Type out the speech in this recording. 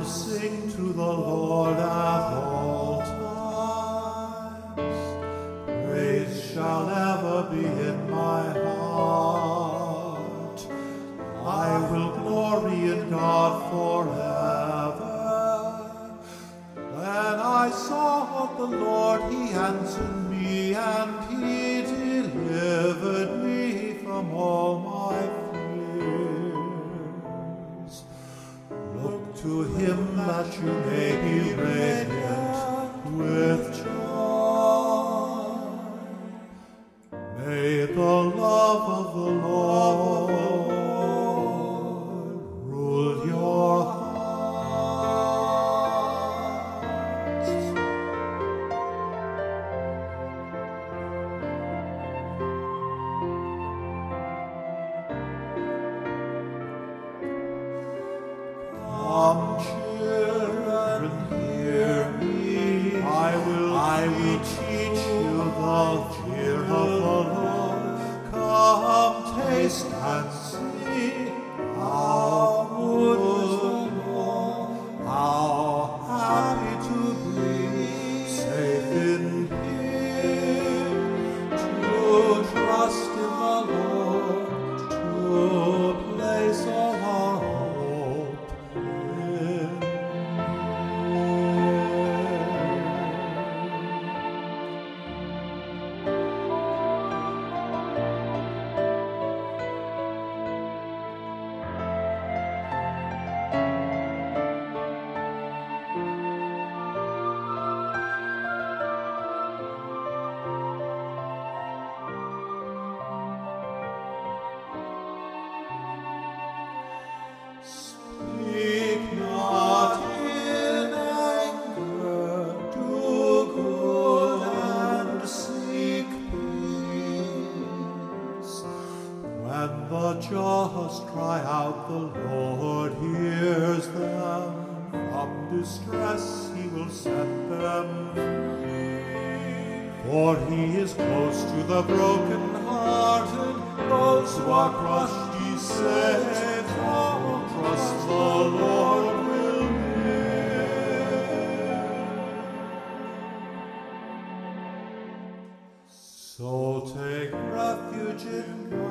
sing to the Lord at all times. Praise shall ever be in my heart. I will glory in God forever. When I sought the Lord, he answered me, and he delivered me from all my fears. Look to him that you may be radiant with joy. May the love of the Lord rule your hearts. Come, children, hear me. I will teach you the fear of the Lord. Come, taste and see how good is the Lord. How happy to be safe in Him, to trust in the Lord, to place all our hope in Him. Speak not in anger, do good and seek peace. When the just cry out, the Lord hears them. From distress he will set them free. For he is close to the brokenhearted, those who are crushed he saves. Trust the Lord will live. So take refuge in God.